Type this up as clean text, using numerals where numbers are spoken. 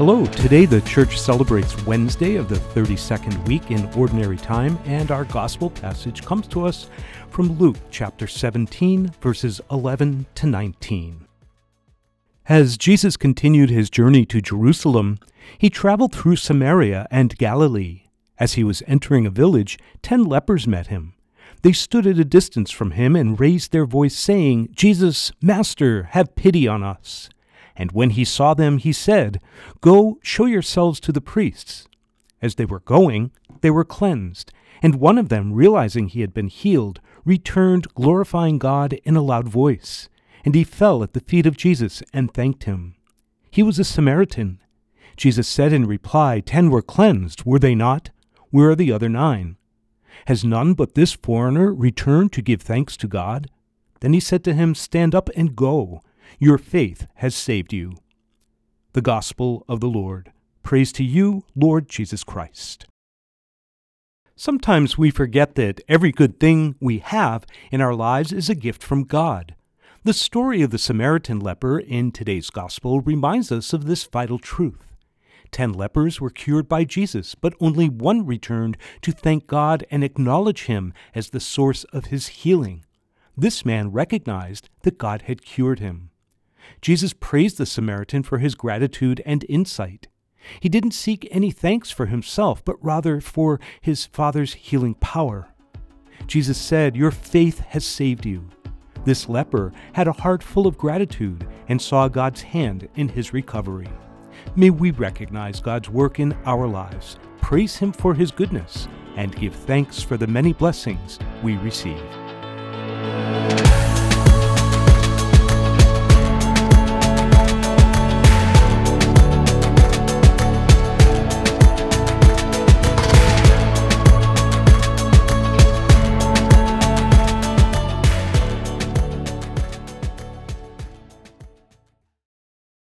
Hello, today the church celebrates Wednesday of the 32nd week in Ordinary Time, and our gospel passage comes to us from Luke chapter 17, verses 11 to 19. As Jesus continued his journey to Jerusalem, he traveled through Samaria and Galilee. As he was entering a village, 10 lepers met him. They stood at a distance from him and raised their voice, saying, "Jesus, Master, have pity on us." And when he saw them, he said, "Go, show yourselves to the priests." As they were going, they were cleansed, and one of them, realizing he had been healed, returned, glorifying God in a loud voice. And he fell at the feet of Jesus and thanked him. He was a Samaritan. Jesus said in reply, 10 were cleansed, were they not? Where are the other 9? Has none but this foreigner returned to give thanks to God? Then he said to him, "Stand up and go. Your faith has saved you." The Gospel of the Lord. Praise to you, Lord Jesus Christ. Sometimes we forget that every good thing we have in our lives is a gift from God. The story of the Samaritan leper in today's Gospel reminds us of this vital truth. 10 lepers were cured by Jesus, but only one returned to thank God and acknowledge him as the source of his healing. This man recognized that God had cured him. Jesus praised the Samaritan for his gratitude and insight. He didn't seek any thanks for himself, but rather for his Father's healing power. Jesus said, "Your faith has saved you." This leper had a heart full of gratitude and saw God's hand in his recovery. May we recognize God's work in our lives, praise him for his goodness, and give thanks for the many blessings we receive.